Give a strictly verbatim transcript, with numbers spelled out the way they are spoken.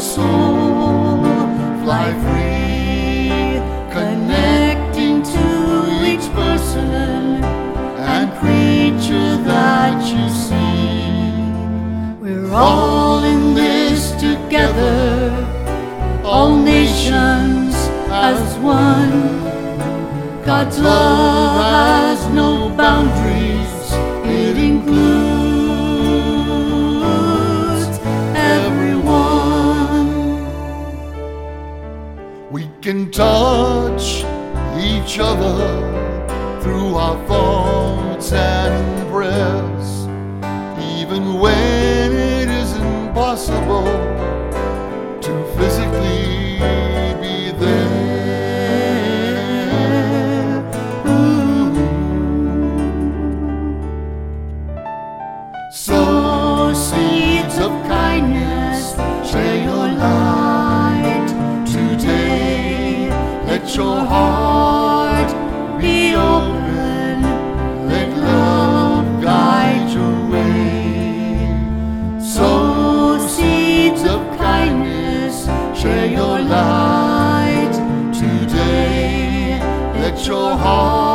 soul. Fly free, connecting to each person and creature that you see. We're all in this together, all nations as one. God's love has no boundaries, it includes everyone. We can touch each other through our thoughts and prayers, even when it isn't possible to physically be there. Sow seeds of kindness, share your light today. Let your heart be open, let love guide your way. Sow seeds of kindness, share your light today. Let your heart